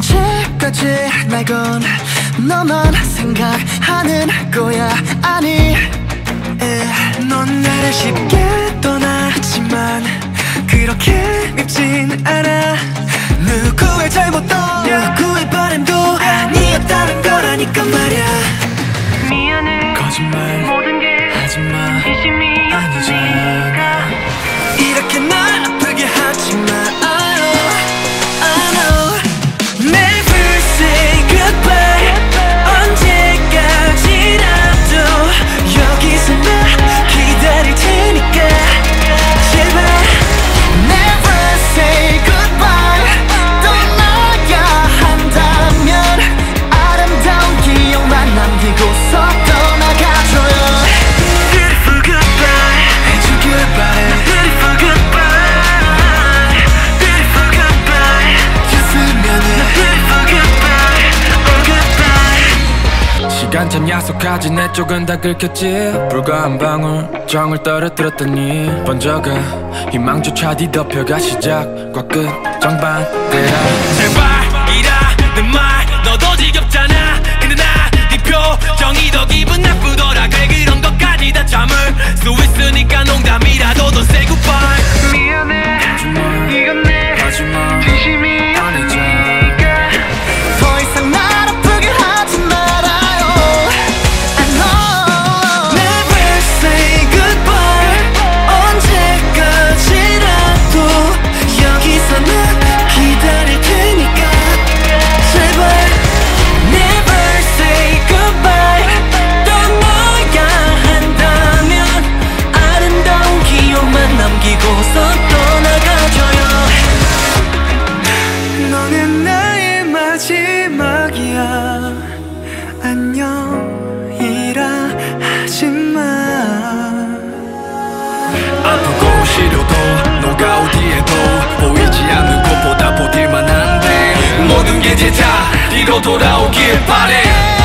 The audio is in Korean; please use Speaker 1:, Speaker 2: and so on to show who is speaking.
Speaker 1: 언제까지 날 건 너만 생각하는 거야. 아니 넌 나를 쉽게 떠났지만 그렇게 밉진 않아. 누구의 잘못도 누구의 바람도 아니었다는 거라니까 말야.
Speaker 2: 미안해
Speaker 1: 거짓말
Speaker 2: 모든 게
Speaker 1: 하지마
Speaker 2: 진심이
Speaker 1: 아니잖아. 이렇게 날 아프게 하지마. I know never say goodbye. 언제까지라도 여기서 나 기다릴 테니까 제발 never say goodbye. 떠나야 한다면 아름다운 기억만 남기고서 떠나가줘요. Beautiful goodbye 해주길 바래. Beautiful goodbye Beautiful goodbye 였으면 해. Beautiful goodbye Oh goodbye.
Speaker 3: 시간참 약속하지 내 쪽은 다 긁혔지. 불과 한 방울 정을 떨어뜨렸더니 번져가 희망조차 뒤덮여가 시작과 끝 정반대라.
Speaker 4: 제발이라는 말 너도 지겹잖아. 근데 나 네 표정이 더 기분 나쁘더라. 그래 그런 것까지 다 참을 수 있으니까 농담이라도 don't say goodbye.
Speaker 2: 미안해 이건 내
Speaker 3: 하지마
Speaker 2: 진심이
Speaker 3: 아니잖아.
Speaker 1: 더 이상 날 아프게 하지 말아요. I know never say goodbye. 언제까지라도 여기서 나 기다릴 테니까 제발 never say goodbye. 떠나야 한다면 아름다운 기억만 남기고서 떠나가줘요. 너는 나의 마지막이야. 안녕이라 하지마.
Speaker 4: 아프고 시려도 노가우디에도 보이지 않는 것보다 버틸만 한데 모든 게 제자리로 돌아오길 바래.